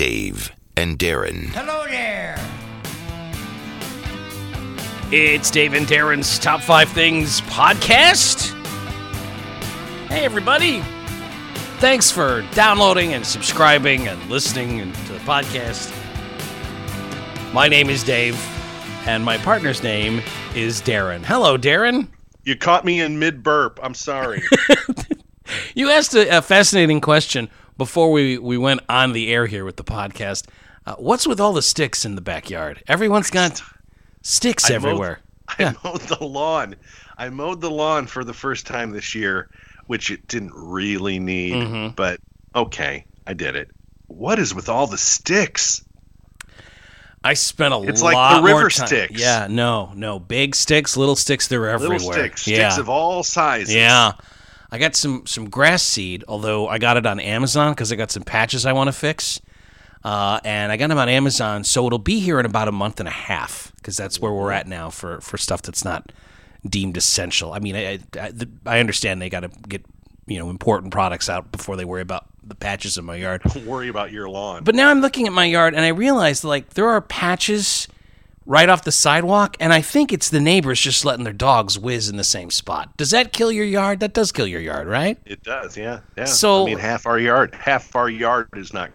Dave and Darren. Hello there. It's Dave and Darren's Top 5 Things podcast. Hey, everybody. Thanks for downloading and subscribing and listening to the podcast. My name is Dave, and my partner's name is Darren. Hello, Darren. You caught me in mid-burp. I'm sorry. You asked a fascinating question before we went on the air here with the podcast. What's with all the sticks in the backyard? Everyone's got sticks everywhere. I mowed the lawn. I mowed the lawn for the first time this year, which it didn't really need, but okay, I did it. What is with all the sticks? I spent It's lot like the river more time. sticks. Yeah, no. Big sticks, little sticks, they're everywhere. Little sticks of all sizes. Yeah. I got some grass seed, although I got it on Amazon because I got some patches I want to fix. And I got them on Amazon, so it'll be here in about a month and a half because that's where we're at now for stuff that's not deemed essential. I mean, I understand they got to get important products out before they worry about the patches in my yard. Don't worry about your lawn. But now I'm looking at my yard and I realize there are patches right off the sidewalk, and I think it's the neighbors just letting their dogs whiz in the same spot. Does that kill your yard? That does kill your yard, right? It does, yeah. So, I mean, half our yard is not.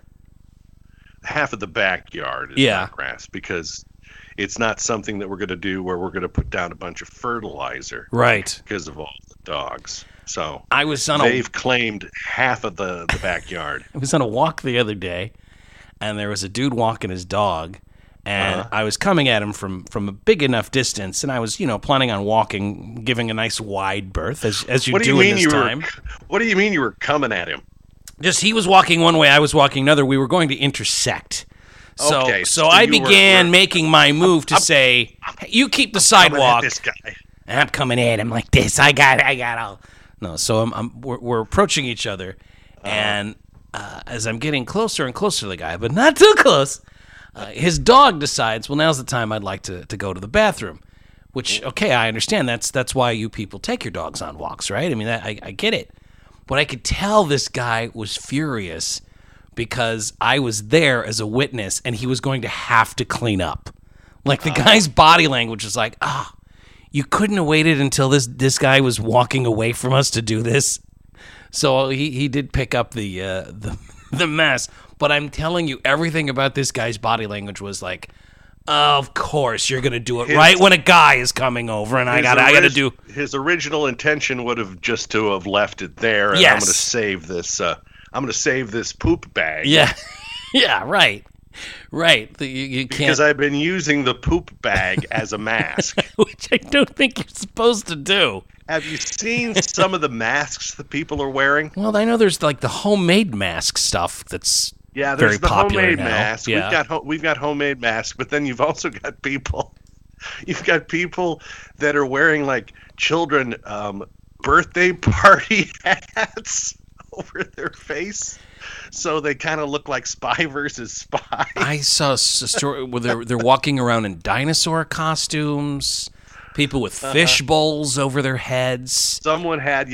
Half of the backyard is not grass because it's not something that we're going to do where we're going to put down a bunch of fertilizer, right? Because of all the dogs. So they've claimed half of the backyard. I was on a walk the other day, and there was a dude walking his dog, and I was coming at him from a big enough distance, and I was planning on walking, giving a nice wide berth as you do in this time. What do you mean you were coming at him? Just he was walking one way, I was walking another. We were going to intersect. So I began making my move to say, hey, "You keep the sidewalk." This guy. And I'm coming at him like this. I got all. No, so we're approaching each other, and as I'm getting closer and closer to the guy, but not too close, his dog decides, well, now's the time I'd like to go to the bathroom. Which, okay, I understand. That's why you people take your dogs on walks, right? I mean, I get it. But I could tell this guy was furious because I was there as a witness and he was going to have to clean up. Like the guy's body language was like, you couldn't have waited until this guy was walking away from us to do this. So he did pick up the mess. But I'm telling you, everything about this guy's body language was like, of course you're gonna do it right when a guy is coming over, and I gotta do. His original intention would have just to have left it there, and yes. I'm gonna save this poop bag. Yeah, yeah, right. You can't, because I've been using the poop bag as a mask, which I don't think you're supposed to do. Have you seen some of the masks that people are wearing? Well, I know there's like the homemade mask stuff that's. Yeah, there's very the popular homemade now. mask. Yeah. We've got homemade masks, but then you've also got people. You've got people that are wearing like children birthday party hats over their face, so they kind of look like Spy versus Spy. I saw a story where they're walking around in dinosaur costumes. People with fish bowls over their heads. Someone had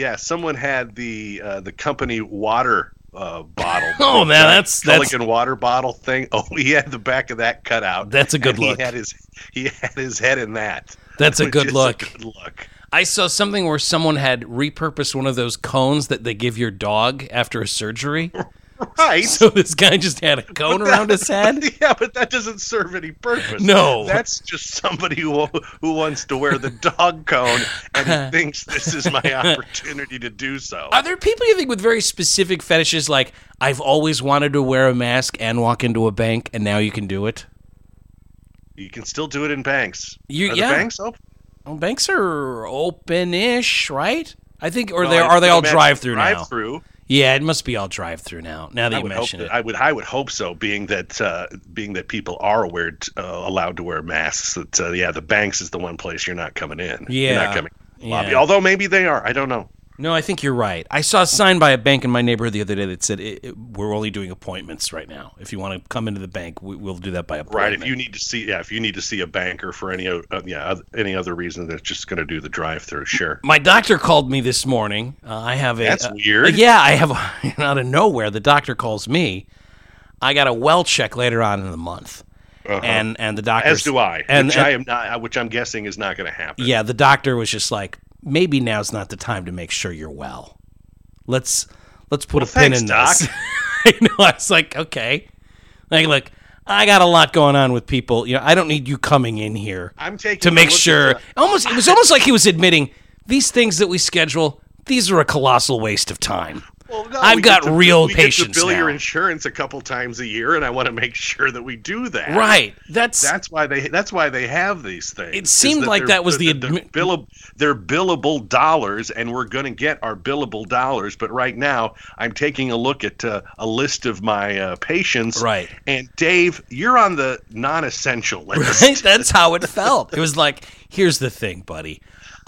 the company water. Bottle. Oh man, that's Pelican water bottle thing. Oh, he had the back of that cut out. That's a good look. He had his head in that. That's a good look. A good look. I saw something where someone had repurposed one of those cones that they give your dog after a surgery. Right. So this guy just had a cone around his head? Yeah, but that doesn't serve any purpose. No. That's just somebody who wants to wear the dog cone and thinks this is my opportunity to do so. Are there people you think with very specific fetishes like, I've always wanted to wear a mask and walk into a bank, and now you can do it? You can still do it in banks. Are the yeah. banks open? Well, banks are open-ish, right? I think, or are they all drive-through now? Drive-through. Yeah, it must be all drive-through now. Now that you mention it, I would hope so. Being that people are allowed to wear masks. That the banks is the one place you're not coming in. Yeah, you're not coming. Yeah. Although maybe they are. I don't know. No, I think you're right. I saw a sign by a bank in my neighborhood the other day that said, we're only doing appointments right now. If you want to come into the bank, we'll do that by appointment. Right. If you need to see a banker for any other reason that's just going to do the drive-through, sure. My doctor called me this morning. That's weird. Yeah, I have out of nowhere. The doctor calls me. I got a well check later on in the month. And the doctor, as do I, which I'm guessing is not going to happen. Yeah, the doctor was just like, maybe now's not the time to make sure you're well. Let's put a pin in Doc. this. I know. I was like, okay. Like, look, I got a lot going on with people. You know, I don't need you coming in here to make sure. It was almost like he was admitting these things that we schedule. These are a colossal waste of time. Well, no, I've got real we patience get to bill now. your insurance a couple times a year, and I want to make sure that we do that. Right. That's why they have these things. It seemed like that was they're billable dollars, and we're going to get our billable dollars. But right now, I'm taking a look at a list of my patients. Right. And Dave, you're on the non-essential list. Right? That's how it felt. It was like, here's the thing, buddy.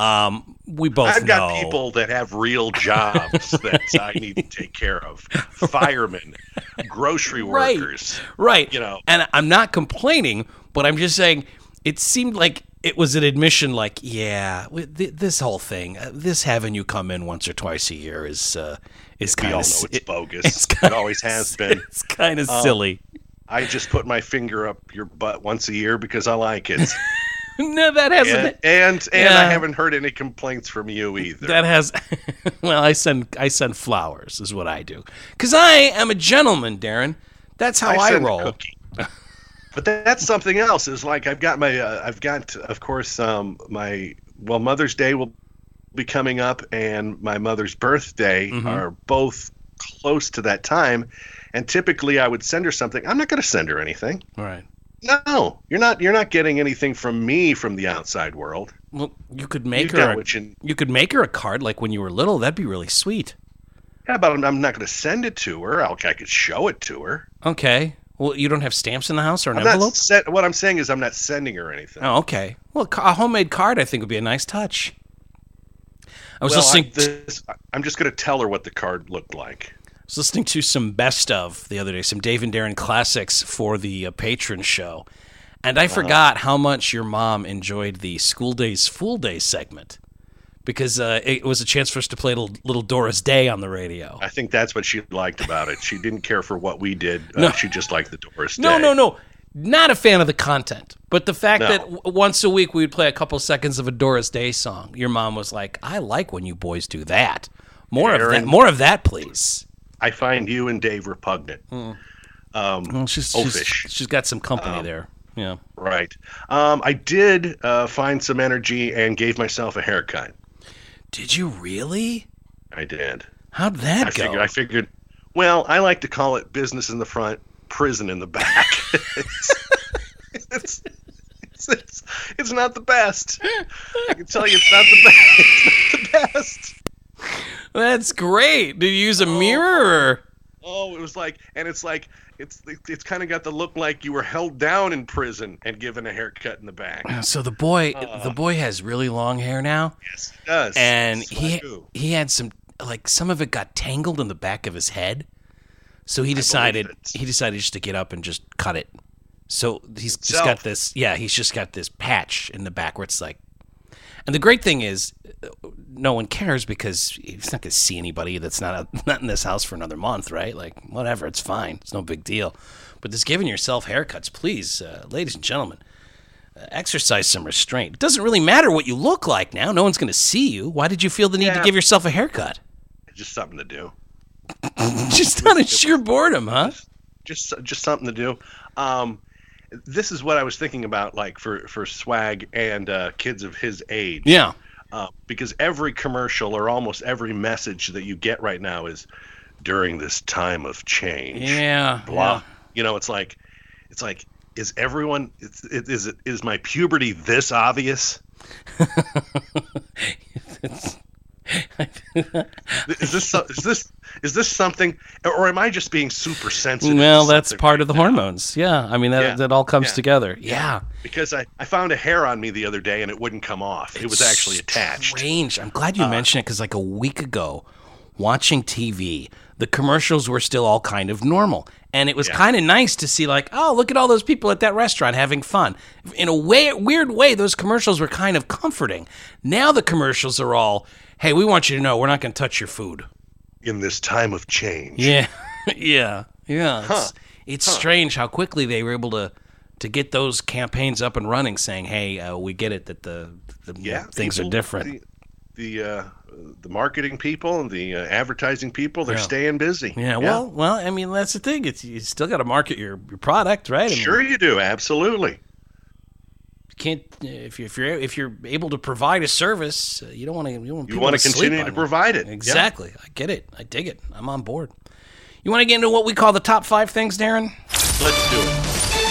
We both I've got know. people that have real jobs that I need to take care of. Firemen, grocery workers. Right. You know. And I'm not complaining, but I'm just saying it seemed like it was an admission like, yeah, this whole thing, this having you come in once or twice a year is kind we all of know it's bogus. It always has been. It's kind of silly. I just put my finger up your butt once a year because I like it. No, that hasn't. And I haven't heard any complaints from you either. That has. Well, I send flowers is what I do because I am a gentleman, Darren. That's how I send roll. A cookie. But that's something else. Is like I've got of course my Mother's Day will be coming up, and my mother's birthday are both close to that time, and typically I would send her something. I'm not going to send her anything. All right. No, you're not getting anything from me from the outside world. Well, you could make her. You could make her a card like when you were little. That'd be really sweet. Yeah, but I'm not going to send it to her. I could show it to her. Okay. Well, you don't have stamps in the house or an envelope? What I'm saying is I'm not sending her anything. Oh, okay. Well, a homemade card I think would be a nice touch. I was listening. I'm just going to tell her what the card looked like. I was listening to some best of the other day, some Dave and Darren classics for the patron show, and I forgot how much your mom enjoyed the School Days Fool Day segment because it was a chance for us to play little Doris Day on the radio. I think that's what she liked about it. She didn't care for what we did. No. She just liked the Doris Day. No. Not a fan of the content, but the fact that once a week we would play a couple seconds of a Doris Day song. Your mom was like, "I like when you boys do that. More of that, please." I find you and Dave repugnant. Well, she's got some company there. Yeah. Right. I did find some energy and gave myself a haircut. Did you really? I did. How'd that go? I figured. Well, I like to call it business in the front, prison in the back. It's not the best. I can tell you, it's not the best. That's great. Did you use a mirror? Or? Oh, it was like, and it's like, it's kind of got the look like you were held down in prison and given a haircut in the back. So the boy has really long hair now. Yes, he does. And he had some of it got tangled in the back of his head. So he decided just to get up and just cut it. So he's just got this. Yeah, he's just got this patch in the back where it's like. And the great thing is, no one cares because he's not going to see anybody that's not in this house for another month, right? Like, whatever, it's fine. It's no big deal. But just giving yourself haircuts, please, ladies and gentlemen, exercise some restraint. It doesn't really matter what you look like now. No one's going to see you. Why did you feel the need to give yourself a haircut? Just something to do. Just out of sheer boredom, huh? Just something to do. This is what I was thinking about, like for Swag and kids of his age. Yeah. Because every commercial or almost every message that you get right now is during this time of change. Yeah. Blah. Yeah. It's like, is everyone? Is my puberty this obvious? Is this something, or am I just being super sensitive? Well, that's part of the hormones. Yeah, I mean that all comes together. Yeah, because I found a hair on me the other day and it wouldn't come off. It was actually attached. Strange. I'm glad you mentioned it because like a week ago, watching TV, the commercials were still all kind of normal, and it was kind of nice to see like, oh, look at all those people at that restaurant having fun. In a weird way, those commercials were kind of comforting. Now the commercials are all, hey, we want you to know we're not going to touch your food. In this time of change. Yeah. Yeah. Huh. It's strange how quickly they were able to get those campaigns up and running, saying, "Hey, we get it that the things are different." The marketing people and the advertising people, they're staying busy. Yeah, well, I mean, that's the thing. You still got to market your product, right? Sure, you do. Absolutely. You can't if you're able to provide a service, you want to continue to provide it. Exactly. Yeah. I get it. I dig it. I'm on board. You want to get into what we call the top 5 things, Darren? Let's do it.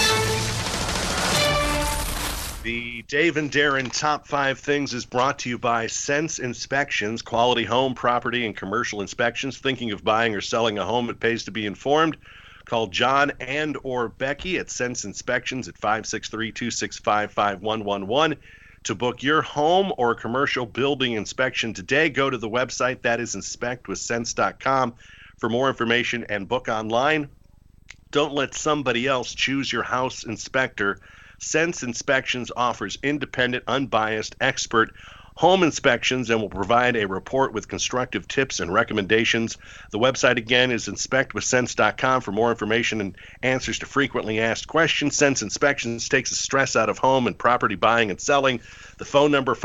The Dave and Darren Top 5 Things is brought to you by Sense Inspections, quality home, property, and commercial inspections. Thinking of buying or selling a home, it pays to be informed. Call John and or Becky at Sense Inspections at 563-265-5111 to book your home or commercial building inspection today. Go to the website, that is inspectwithsense.com, for more information and book online. Don't let somebody else choose your house inspector. Sense Inspections offers independent, unbiased, expert home inspections and will provide a report with constructive tips and recommendations. The website again is inspectwithsense.com for more information and answers to frequently asked questions. Sense Inspections takes the stress out of home and property buying and selling. The phone number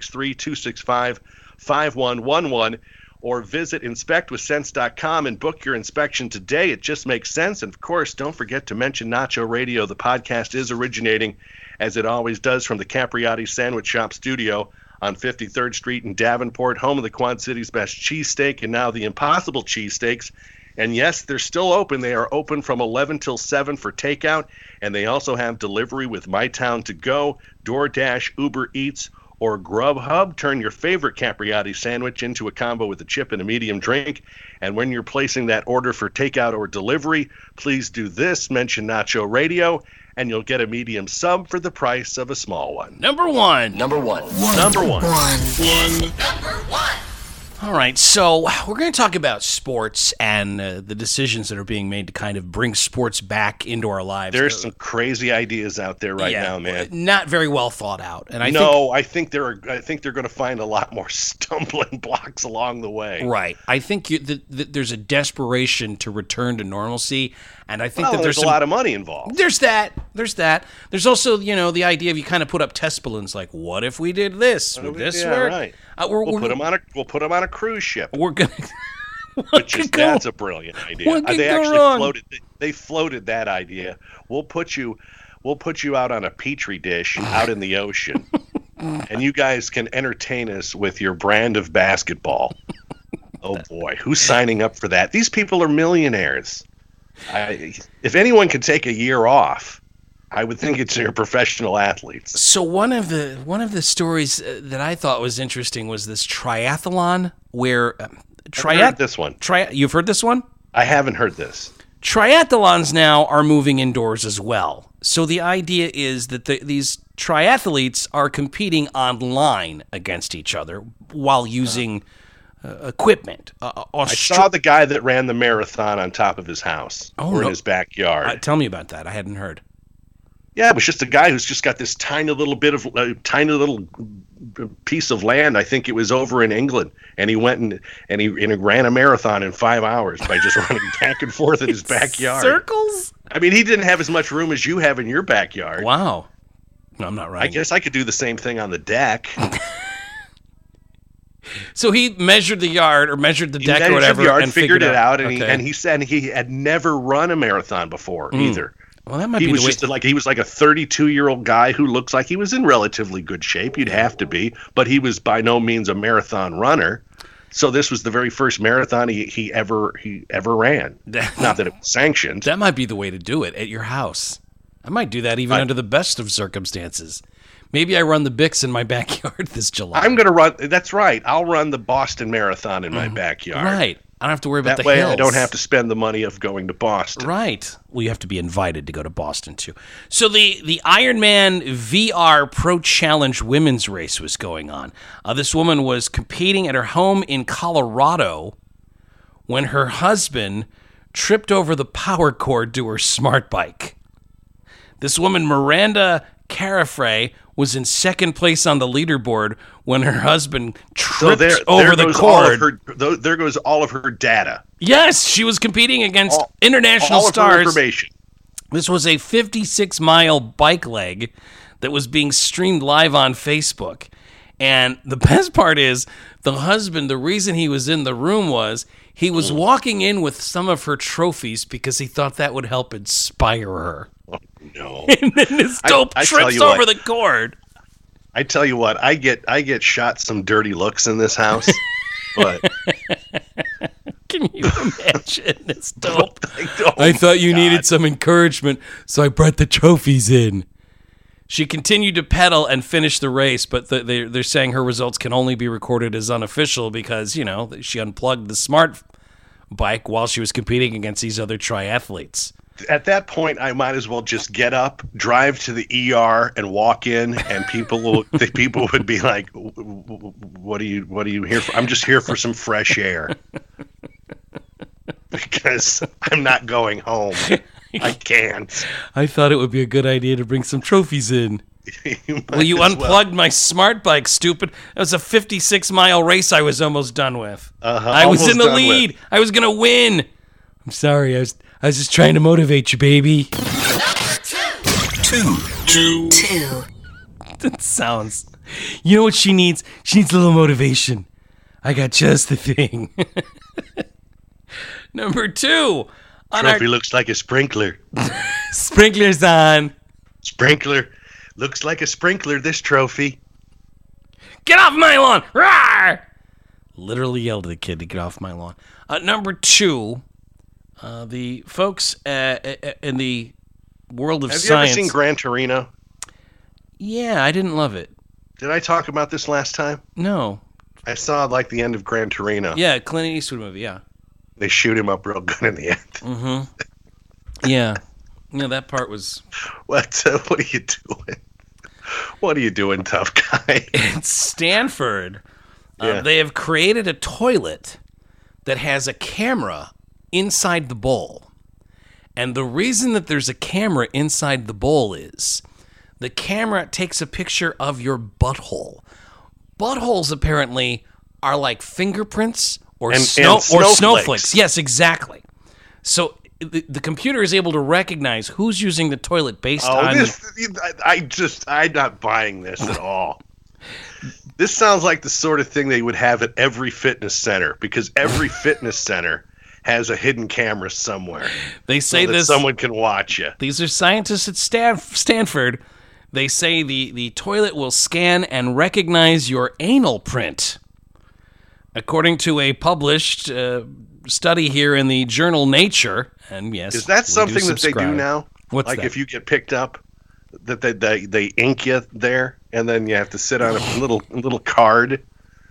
563-265-5111 or visit inspectwithsense.com and book your inspection today. It just makes sense. And of course, don't forget to mention Nacho Radio. The podcast is originating, as it always does, from the Capriotti Sandwich Shop studio on 53rd Street in Davenport, home of the Quad City's best cheesesteak and now the Impossible Cheesesteaks. And yes, they're still open. They are open from 11 till 7 for takeout, and they also have delivery with MyTown to Go, DoorDash, Uber Eats, or Grubhub. Turn your favorite Capriotti sandwich into a combo with a chip and a medium drink. And when you're placing that order for takeout or delivery, please do this. Mention Nacho Radio, and you'll get a medium sub for the price of a small one. Number one. All right, so we're going to talk about sports and the decisions that are being made to kind of bring sports back into our lives. There's some crazy ideas out there now, man. Not very well thought out. And I think they're going to find a lot more stumbling blocks along the way. Right. I think there's a desperation to return to normalcy, and I think that there's a lot of money involved. There's that. There's also, the idea of you kind of put up test balloons, like, what if we did this? Would this work? Right. We'll put them on a cruise ship. We're gonna. That's a brilliant idea. They floated that idea. We'll put you out on a petri dish out in the ocean, and you guys can entertain us with your brand of basketball. Oh boy, who's signing up for that? These people are millionaires. If anyone could take a year off, I would think it's your professional athletes. So one of the stories that I thought was interesting was this triathlon where I've heard this one. You've heard this one? I haven't heard this. Triathlons now are moving indoors as well. So the idea is that these triathletes are competing online against each other while using equipment. I saw the guy that ran the marathon on top of his house in his backyard. Tell me about that. I hadn't heard. Yeah, it was just a guy who's just got this tiny little piece of land. I think it was over in England, and he went and he ran a marathon in 5 hours by just running back and forth in his backyard. Circles? I mean, he didn't have as much room as you have in your backyard. Wow. No, I'm not right. I guess I could do the same thing on the deck. So he measured the yard or measured the deck or whatever and figured it out, and he said he had never run a marathon before either. Well, that might be the way. He was like a 32-year-old guy who looks like he was in relatively good shape. You'd have to be, but he was by no means a marathon runner. So this was the very first marathon he ever ran. Not that it was sanctioned. That might be the way to do it at your house. I might do that even under the best of circumstances. Maybe I run the Bix in my backyard this July. I'm going to run. That's right. I'll run the Boston Marathon in my backyard. Right. I don't have to worry about the hills. That way I don't have to spend the money of going to Boston. Right. Well, you have to be invited to go to Boston, too. So the Ironman VR Pro Challenge women's race was going on. This woman was competing at her home in Colorado when her husband tripped over the power cord to her smart bike. This woman, Miranda Carafrey, was in second place on the leaderboard when her husband tripped over the cord. There goes all of her data. Yes, she was competing against international all stars. Her information. This was a 56-mile bike leg that was being streamed live on Facebook. And the best part is the husband, the reason he was in the room was he was walking in with some of her trophies because he thought that would help inspire her. Oh, no. And then this dope I tell trips you over what. the cord. I tell you what, I get shot some dirty looks in this house, but Can you imagine this dope? don't. I thought you God. needed some encouragement, so I brought the trophies in. She continued to pedal and finish the race, but they're saying her results can only be recorded as unofficial because, you know, she unplugged the smart bike while she was competing against these other triathletes. At that point, I might as well just get up, drive to the ER, and walk in, and people would be like, "What are you here for?" I'm just here for some fresh air because I'm not going home. I can't. I thought it would be a good idea to bring some trophies in. Well, you might as unplugged my smart bike, stupid. That was a 56-mile race I was almost done with. I was almost in the done lead. I was going to win. I'm sorry. I was just trying to motivate you, baby. Two. That sounds... You know what she needs? She needs a little motivation. I got just the thing. Number 2. On Trophy looks like a sprinkler. Sprinklers on. Sprinkler. Looks like a sprinkler, this trophy. Get off my lawn! Rawr! Literally yelled at the kid to get off my lawn. Number 2, the folks in the world of Have science. you ever seen Gran Torino? Yeah, I didn't love it. Did I talk about this last time? No. I saw like the end of Gran Torino. Yeah, Clint Eastwood movie, yeah. They shoot him up real good in the end. Yeah. Yeah, that part was... What are you doing? What are you doing, tough guy? At Stanford, Yeah. they have created a toilet that has a camera inside the bowl. And the reason that there's a camera inside the bowl is the camera takes a picture of your butthole. Buttholes apparently are like fingerprints or And snowflakes. Yes, exactly. So the computer is able to recognize who's using the toilet based on... I'm not buying this at all. This sounds like the sort of thing they would have at every fitness center, because every fitness center has a hidden camera somewhere. They say so that this... someone can watch you. These are scientists at Stanford. They say the toilet will scan and recognize your anal print. According to a published study here in the journal Nature, and yes, Is that we something that they do subscribe. now? What's like that? if you get picked up, that they ink you there, and then you have to sit on a little card.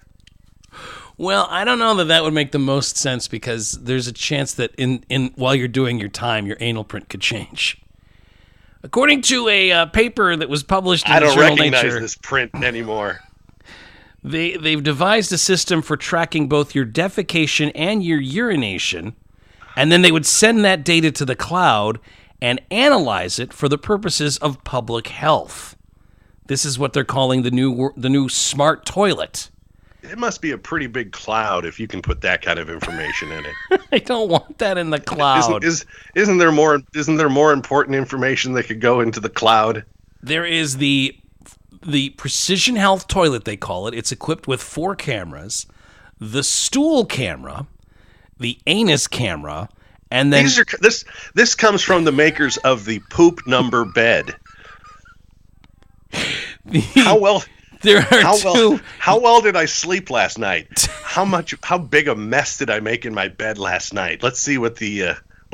Well, I don't know that would make the most sense because there's a chance that in while you're doing your time, your anal print could change. According to a paper that was published in I the don't journal recognize Nature, this print anymore. they've devised a system for tracking both your defecation and your urination, and then they would send that data to the cloud and analyze it for the purposes of public health. This is what they're calling the new smart toilet. It must be a pretty big cloud if you can put that kind of information in it. I don't want that in the cloud. Isn't there more important information that could go into the cloud? There is the Precision Health toilet, they call it. It's equipped with 4 cameras, the stool camera, the anus camera, and then This comes from the makers of the poop number bed. How well did I sleep last night? How big a mess did I make in my bed last night? Let's see what the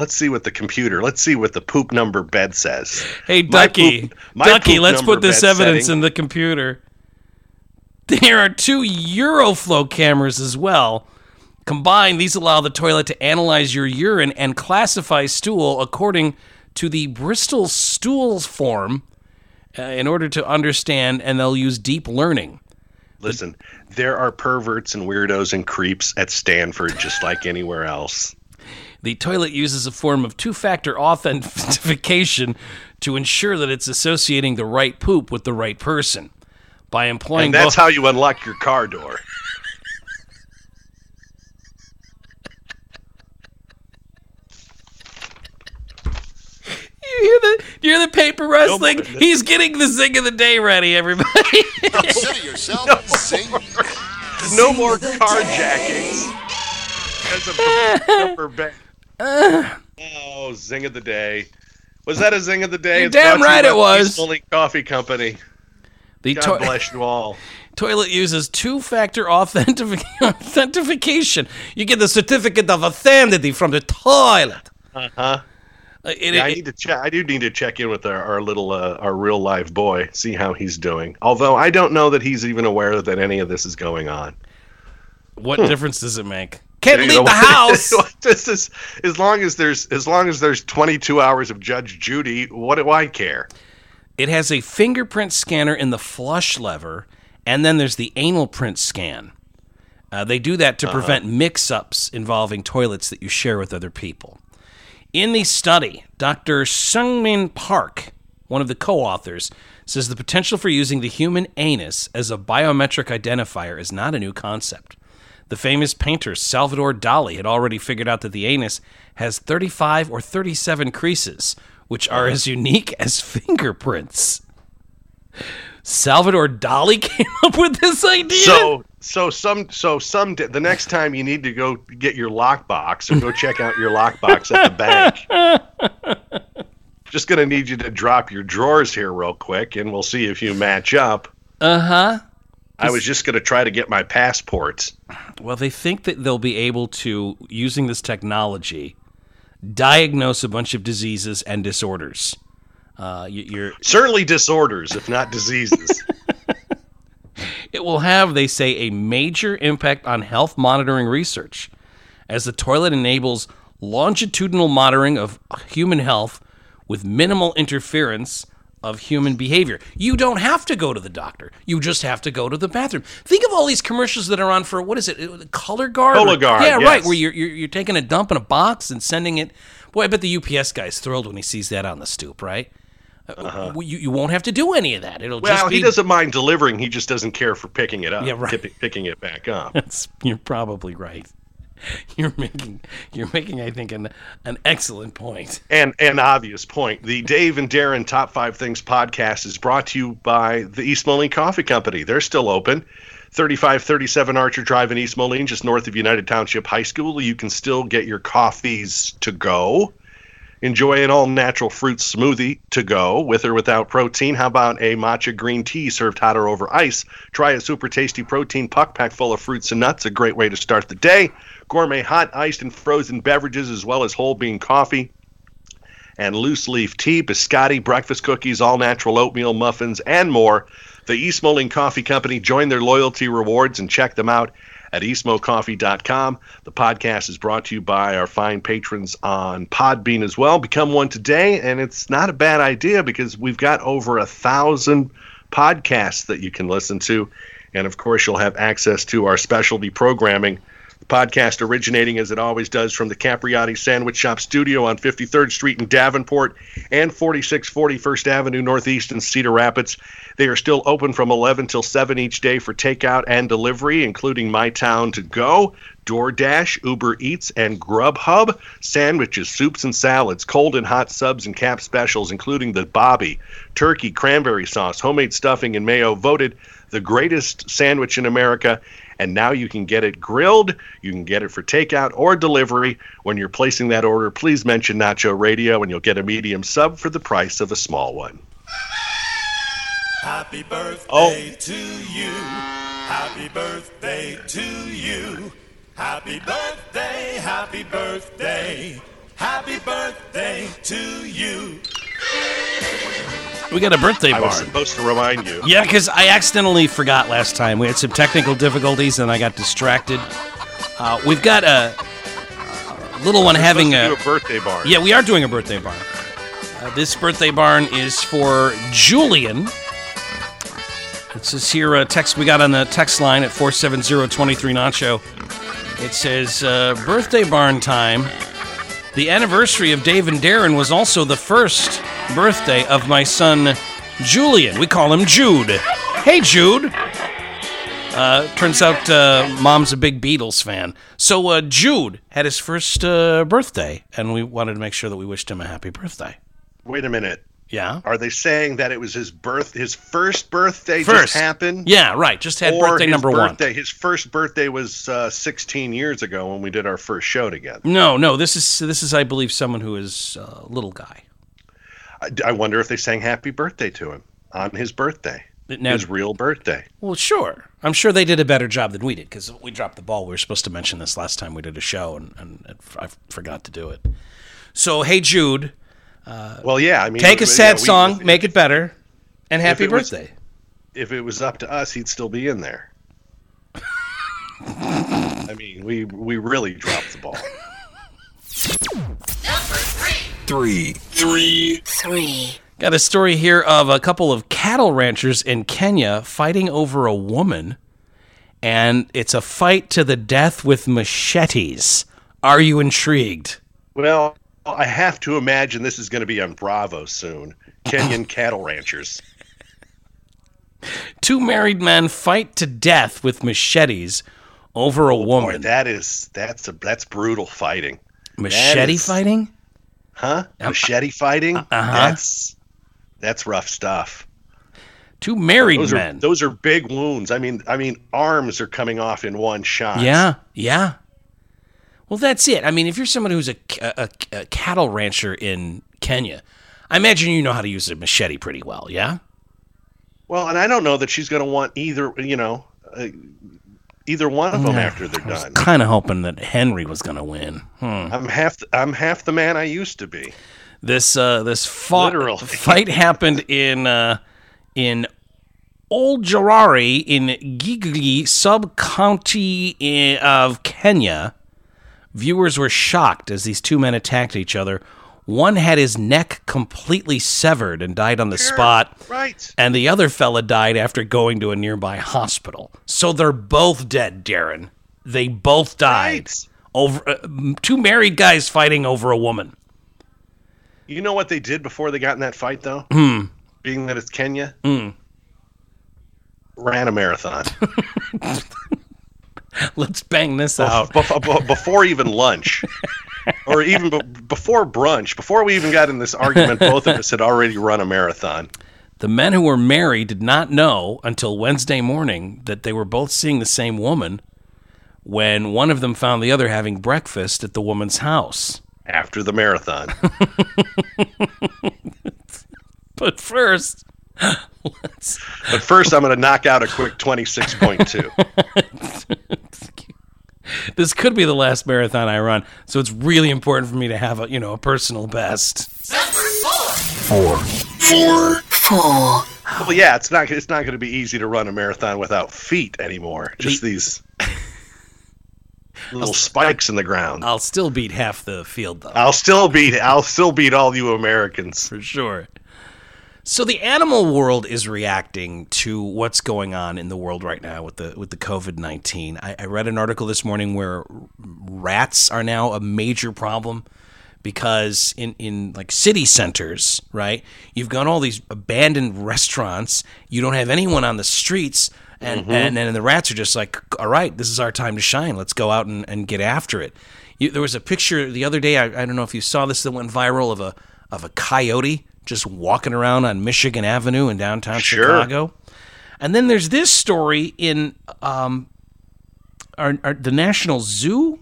poop number bed says. Hey, My Ducky, poop let's number put this bed evidence setting. in the computer. There are 2 Euroflow cameras as well. Combined, these allow the toilet to analyze your urine and classify stool according to the Bristol Stools form in order to understand, and they'll use deep learning. Listen, there are perverts and weirdos and creeps at Stanford just like anywhere else. The toilet uses a form of 2-factor authentication to ensure that it's associating the right poop with the right person. By employing And that's how you unlock your car door. You hear You're the paper wrestling. more than He's getting the zing of the day ready, everybody. Consider yourself sing. No more carjackings because of the number bang. Oh, zing of the day. Was that a zing of the day? You're It's brought damn to you right by it the was. East Moline Coffee Company. The God bless you all. toilet uses two-factor authentication. You get the certificate of authenticity from the toilet. Uh-huh. I need to check. I do need to check in with our little our real live boy, see how he's doing. Although I don't know that he's even aware that any of this is going on. What difference does it make? Can't You leave know the what? house. Just as long as there's 22 hours of Judge Judy, what do I care? It has a fingerprint scanner in the flush lever, and then there's the anal print scan. They do that to prevent mix-ups involving toilets that you share with other people. In the study, Dr. Sungmin Park, one of the co-authors, says the potential for using the human anus as a biometric identifier is not a new concept. The famous painter Salvador Dali had already figured out that the anus has 35 or 37 creases, which are as unique as fingerprints. Salvador Dali came up with this idea. So the next time you need to go get your lockbox or go check out your lockbox at the bank, just gonna need you to drop your drawers here real quick, and we'll see if you match up. I was just gonna try to get my passports. Well, they think that they'll be able to, using this technology, diagnose a bunch of diseases and disorders. You're Certainly disorders, if not diseases. It will have, they say, a major impact on health monitoring research, as the toilet enables longitudinal monitoring of human health with minimal interference of human behavior. You don't have to go to the doctor. You just have to go to the bathroom. Think of all these commercials that are on for, what is it, Color Guard? Cologuard, Yeah, yes. right, where you're taking a dump in a box and sending it. Boy, I bet the UPS guy's thrilled when he sees that on the stoop, right? You won't have to do any of that. It'll just Well, be... he doesn't mind delivering. He just doesn't care for picking it up. Yeah, right. Picking it back up. You're probably right. You're making, I think, an excellent point. And an obvious point. The Dave and Darren Top 5 Things podcast is brought to you by the East Moline Coffee Company. They're still open. 3537 Archer Drive in East Moline, just north of United Township High School. You can still get your coffees to go. Enjoy an all-natural fruit smoothie to go, with or without protein. How about a matcha green tea served hot or over ice? Try a super tasty protein puck pack full of fruits and nuts, a great way to start the day. Gourmet hot, iced, and frozen beverages, as well as whole bean coffee and loose leaf tea, biscotti, breakfast cookies, all-natural oatmeal muffins, and more. The East Moline Coffee Company. Join their loyalty rewards and check them out at eastmocoffee.com. The podcast is brought to you by our fine patrons on Podbean as well. Become one today, and it's not a bad idea because we've got over 1,000 podcasts that you can listen to. And, of course, you'll have access to our specialty programming. The podcast originating, as it always does, from the Capriati Sandwich Shop studio on 53rd Street in Davenport and 4640 First Avenue Northeast in Cedar Rapids. They are still open from 11 till 7 each day for takeout and delivery, including My Town to Go, DoorDash, Uber Eats, and Grubhub. Sandwiches, soups and salads, cold and hot subs and cap specials, including the Bobby, turkey, cranberry sauce, homemade stuffing, and mayo, voted the greatest sandwich in America. And now you can get it grilled. You can get it for takeout or delivery. When you're placing that order, please mention Nacho Radio, and you'll get a medium sub for the price of a small one. Happy birthday to you. Happy birthday to you. Happy birthday, happy birthday. Happy birthday to you. We got a birthday I was barn. supposed to remind you. Yeah, because I accidentally forgot last time. We had some technical difficulties, and I got distracted. We've got a little one having Supposed a... to do a birthday barn. Yeah, we are doing a birthday barn. This birthday barn is for Julian. It says here, text we got on the text line at 470-23-NACHO. It says, birthday barn time. The anniversary of Dave and Darren was also the first birthday of my son, Julian. We call him Jude. Hey, Jude. Turns out Mom's a big Beatles fan. So Jude had his first birthday, and we wanted to make sure that we wished him a happy birthday. Wait a minute. Yeah. Are they saying that it was his first birthday just happened? Yeah, right. Just had birthday number one. His first birthday was 16 years ago when we did our first show together. No. This is, I believe, someone who is a little guy. I wonder if they sang happy birthday to him on his birthday. Now, his real birthday. Well, sure. I'm sure they did a better job than we did because we dropped the ball. We were supposed to mention this last time we did a show, and I forgot to do it. So, Hey Jude. Well, yeah. I mean, take a sad song, make it better, and happy birthday. If it was up to us, he'd still be in there. I mean, we really dropped the ball. Number 3. Got a story here of a couple of cattle ranchers in Kenya fighting over a woman, and it's a fight to the death with machetes. Are you intrigued? Well, I have to imagine this is going to be on Bravo soon. Kenyan cattle ranchers. 2 married men fight to death with machetes over a woman. Boy, that's brutal fighting. Machete fighting? Huh? Machete fighting? Uh-huh. That's rough stuff. 2 married men. Those are big wounds. I mean, arms are coming off in one shot. Yeah. Well, that's it. I mean, if you're someone who's a cattle rancher in Kenya, I imagine you know how to use a machete pretty well, yeah? Well, and I don't know that she's going to want either one of them after they're done. I was kind of hoping that Henry was going to win. I'm half the man I used to be. This fight happened in Old Jarari in Gigli sub-county of Kenya. Viewers were shocked as these 2 men attacked each other. One had his neck completely severed and died on the spot. Right. And the other fella died after going to a nearby hospital. So they're both dead, Darren. They both died. Right. Over 2 married guys fighting over a woman. You know what they did before they got in that fight, though? Being that it's Kenya? Ran a marathon. Let's bang this out. Before even lunch. Or even before brunch. Before we even got in this argument, both of us had already run a marathon. The men who were married did not know until Wednesday morning that they were both seeing the same woman when one of them found the other having breakfast at the woman's house. After the marathon. But first, I'm going to knock out a quick 26.2. This could be the last marathon I run, so it's really important for me to have a personal best. Number 4. Well, yeah, it's not going to be easy to run a marathon without feet anymore. Just these little spikes in the ground. I'll still beat half the field, though. I'll still beat all you Americans for sure. So the animal world is reacting to what's going on in the world right now with the COVID-19. I read an article this morning where rats are now a major problem because in like city centers, right? You've got all these abandoned restaurants. You don't have anyone on the streets, and the rats are just like, all right, this is our time to shine. Let's go out and get after it. There was a picture the other day. I don't know if you saw this that went viral of a coyote just walking around on Michigan Avenue in downtown Chicago. And then there's this story in the National Zoo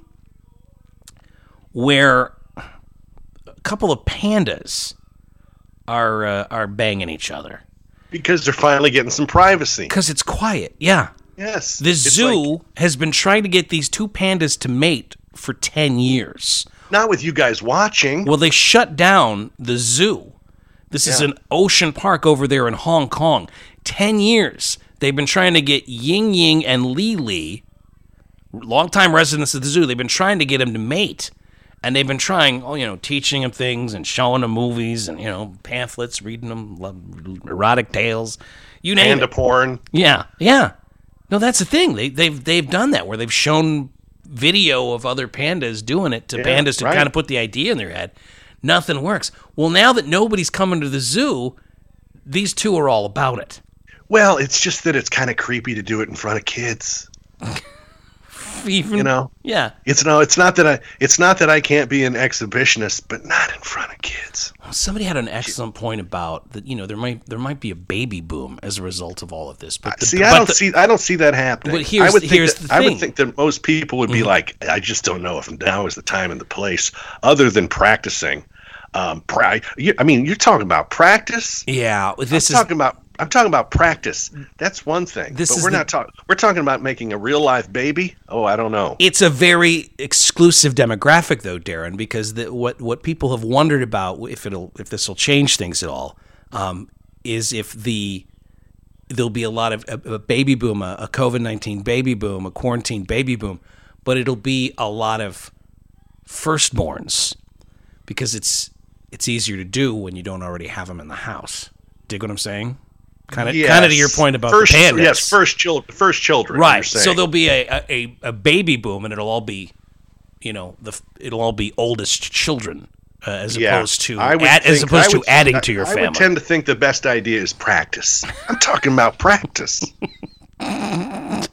where a couple of pandas are banging each other. Because they're finally getting some privacy. Because it's quiet, yeah. Yes. The zoo has been trying to get these 2 pandas to mate for 10 years. Not with you guys watching. Well, they shut down the zoo. This is an ocean park over there in Hong Kong. 10 years. They've been trying to get Ying Ying and Li Li, longtime residents of the zoo, they've been trying to get them to mate. And they've been trying, teaching them things and showing them movies and, pamphlets, reading them erotic tales. You name Panda it. porn. Yeah. No, that's the thing. They've done that where they've shown video of other pandas doing it to pandas to kind of put the idea in their head. Nothing works. Well, now that nobody's coming to the zoo, these 2 are all about it. Well, it's just that it's kind of creepy to do it in front of kids. even, You know? yeah. It's not that I can't be an exhibitionist, but not in front of kids. Somebody had an excellent point about that. There might be a baby boom as a result of all of this. But I don't see that happening. But here's the thing. I would think that most people would be like, I just don't know if now is the time and the place, other than practicing. You're talking about practice. Yeah, I'm talking about practice. That's one thing. We're talking about making a real life baby. Oh, I don't know. It's a very exclusive demographic, though, Darren, because what people have wondered about if this will change things at all, is if there'll be a lot of a baby boom, a COVID-19 baby boom, a quarantine baby boom, but it'll be a lot of firstborns because it's easier to do when you don't already have them in the house. Dig what I'm saying? Kind of to your point about the pandemic. Yes, first children. Right. So there'll be a baby boom, and it'll all be, it'll all be oldest children as opposed to adding to your family. I would tend to think the best idea is practice. I'm talking about practice. Number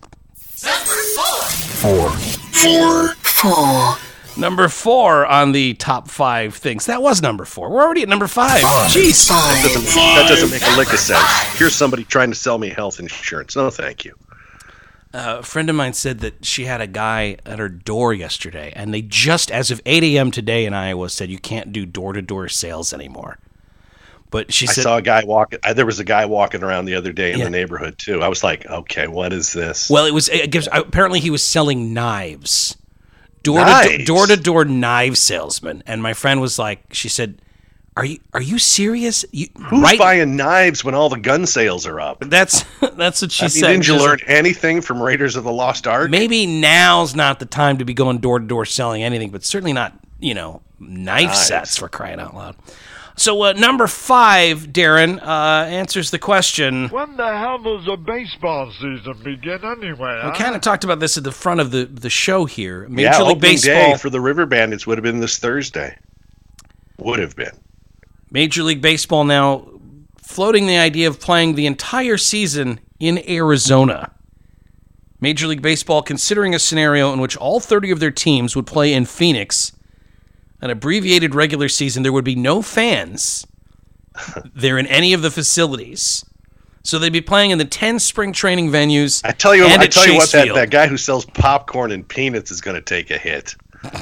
4. Number 4 on the top 5 things. That was number 4. We're already at number 5. Jeez. That doesn't make a lick of sense. Here's somebody trying to sell me health insurance. No, thank you. A friend of mine said that she had a guy at her door yesterday, and they just, as of 8 a.m. today in Iowa, said you can't do door-to-door sales anymore. But she said, I saw a guy walking. There was a guy walking around the other day in the neighborhood too. I was like, okay, what is this? Well, apparently he was selling knives. Door-to-door knife salesman. And my friend was like, she said, are you serious? Who's buying knives when all the gun sales are up? That's what she said. Didn't you learn anything from Raiders of the Lost Ark? Maybe now's not the time to be going door-to-door selling anything, but certainly not, knife sets, for crying out loud. So number 5, Darren, answers the question. When the hell does the baseball season begin anyway? We kind of talked about this at the front of the show here. Major League Baseball day for the River Bandits would have been this Thursday. Would have been. Major League Baseball now floating the idea of playing the entire season in Arizona. Major League Baseball considering a scenario in which all 30 of their teams would play in Phoenix. An abbreviated regular season, there would be no fans there in any of the facilities. So they'd be playing in the 10 spring training venues. I tell you what, that guy who sells popcorn and peanuts is going to take a hit.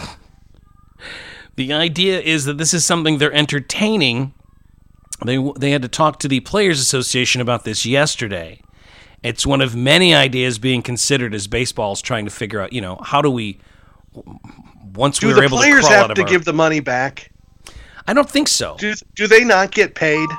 The idea is that this is something they're entertaining. They had to talk to the Players Association about this yesterday. It's one of many ideas being considered as baseball is trying to figure out, how do we... Once we were able to crawl out of Do the players have to give the money back? I don't think so. Do they not get paid?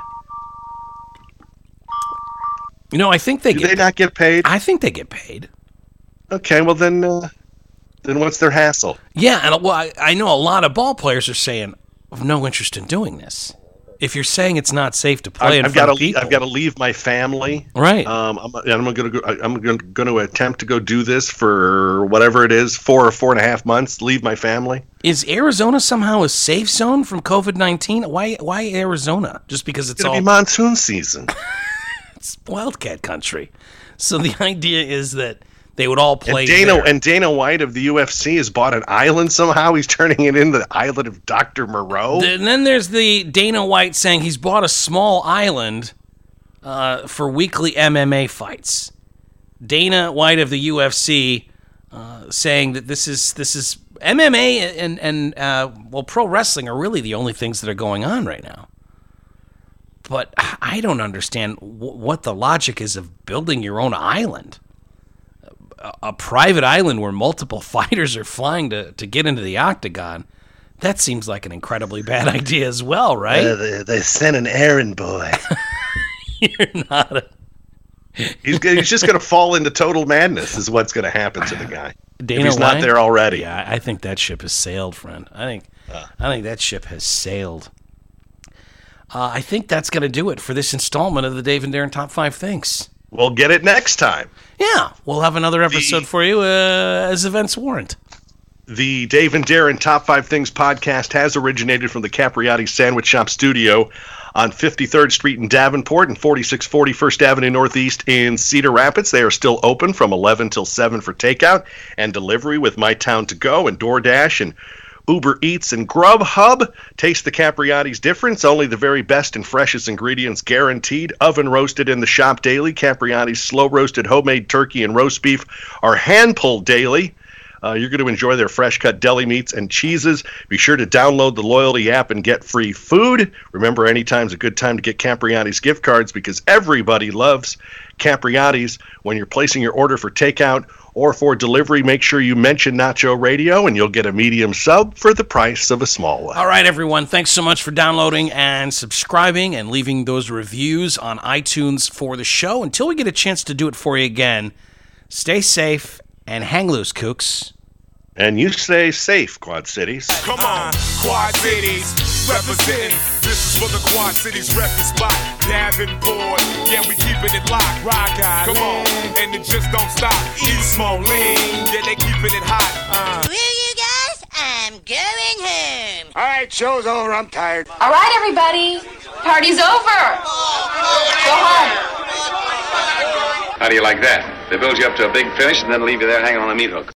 I think they Do they not get paid? I think they get paid. Okay, well then what's their hassle? Yeah, and I know a lot of ball players are saying, I have no interest in doing this. If you're saying it's not safe to play in front of people, I've got to leave my family. Right. I'm going to attempt to go do this for whatever it is, 4 or 4.5 months. Leave my family. Is Arizona somehow a safe zone from COVID-19? Why Arizona? Just because it's going to be monsoon season. It's wildcat country. So the idea is that they would all play and Dana White of the UFC has bought an island somehow. He's turning it into the island of Dr. Moreau. And then there's the Dana White saying he's bought a small island for weekly MMA fights. Dana White of the UFC saying that this is MMA and pro wrestling are really the only things that are going on right now. But I don't understand what the logic is of building your own island. A private island where multiple fighters are flying to get into the octagon, that seems like an incredibly bad idea as well, right? They sent an errand boy. You're not He's just going to fall into total madness is what's going to happen to the guy. Dana if he's White? Not there already. Yeah, I think that ship has sailed, friend. I think that ship has sailed. I think that's going to do it for this installment of the Dave and Darren Top 5 Things. We'll get it next time. Yeah, we'll have another episode for you as events warrant. The Dave and Darren Top 5 Things podcast has originated from the Capriati Sandwich Shop studio. on 53rd Street in Davenport and 4640 First Avenue Northeast in Cedar Rapids. They are still open from 11 till 7 for takeout and delivery with My Town To Go and DoorDash and Uber Eats and Grubhub. Taste the Capriati's difference. Only the very best and freshest ingredients guaranteed. Oven roasted in the shop daily. Capriati's slow roasted homemade turkey and roast beef are hand pulled daily. You're going to enjoy their fresh cut deli meats and cheeses. Be sure to download the loyalty app and get free food. Remember, anytime's a good time to get Capriati's gift cards because everybody loves Capriati's. When you're placing your order for takeout or for delivery, make sure you mention Nacho Radio and you'll get a medium sub for the price of a small one. All right, everyone. Thanks so much for downloading and subscribing and leaving those reviews on iTunes for the show. Until we get a chance to do it for you again, stay safe and hang loose, kooks. And you stay safe, Quad Cities. Come on, Quad Cities, representing. This is for the Quad Cities record spot. Davenport, yeah, we keeping it locked. Rock out, come on, and it just don't stop. East Moline, yeah, they keeping it hot. Will you guys? I'm going home. All right, show's over. I'm tired. All right, everybody. Party's over. Go home. How do you like that? They build you up to a big finish and then leave you there hanging on a meat hook.